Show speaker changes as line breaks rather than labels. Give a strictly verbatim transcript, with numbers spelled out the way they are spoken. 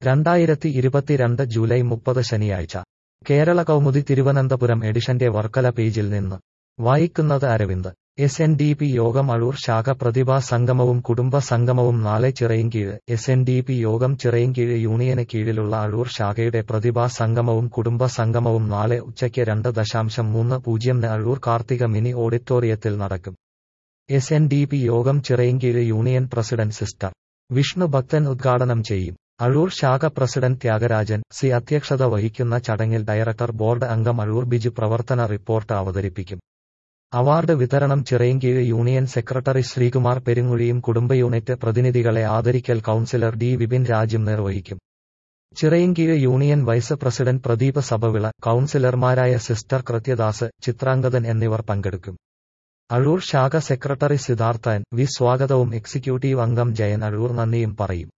രണ്ടായിരത്തി ഇരുപത്തിരണ്ട് ജൂലൈ മുപ്പത് ശനിയാഴ്ച കേരള കൗമുദി തിരുവനന്തപുരം എഡിഷന്റെ വർക്കല പേജിൽ നിന്ന് വായിക്കുന്നത് Aravind. S N D P യോഗം അഴൂർ ശാഖ പ്രതിഭാ സംഗമവും കുടുംബ സംഗമവും നാളെ Chirayinkeezhu. S N D P യോഗം ചിറയിൻകീഴ് യൂണിയന് കീഴിലുള്ള അഴൂർ ശാഖയുടെ പ്രതിഭാ സംഗമവും കുടുംബ സംഗമവും നാളെ ഉച്ചയ്ക്ക് രണ്ട് ദശാംശം മൂന്ന് പൂജ്യംന് അഴൂർ കാർത്തിക മിനി ഓഡിറ്റോറിയത്തിൽ നടക്കും. എസ് എൻ ഡി പി യോഗം Chirayinkeezhu union president sister Vishnu Bhakthan ഉദ്ഘാടനം ചെയ്യും. അഴൂർ ശാഖ പ്രസിഡന്റ് ത്യാഗരാജൻ സി അധ്യക്ഷത വഹിക്കുന്ന ചടങ്ങിൽ ഡയറക്ടർ ബോർഡ് അംഗം അഴൂർ ബിജു പ്രവർത്തന റിപ്പോർട്ട് അവതരിപ്പിക്കും. അവാർഡ് വിതരണം ചിറയിൻകീഴ് യൂണിയൻ സെക്രട്ടറി ശ്രീകുമാർ പെരുങ്ങുഴിയും കുടുംബ യൂണിറ്റ് പ്രതിനിധികളെ ആദരിക്കൽ കൌൺസിലർ ഡി വിപിൻ രാജും നിർവഹിക്കും. Chirayinkeezhu union vice president Pradeep Sabhavila, കൌൺസിലർമാരായ സിസ്റ്റർ കൃത്യദാസ്, ചിത്രാംഗദൻ എന്നിവർ പങ്കെടുക്കും. അഴൂർ ശാഖ സെക്രട്ടറി സിദ്ധാർത്ഥൻ വി സ്വാഗതവും എക്സിക്യൂട്ടീവ് അംഗം ജയൻ അഴൂർ നന്ദിയും പറയും.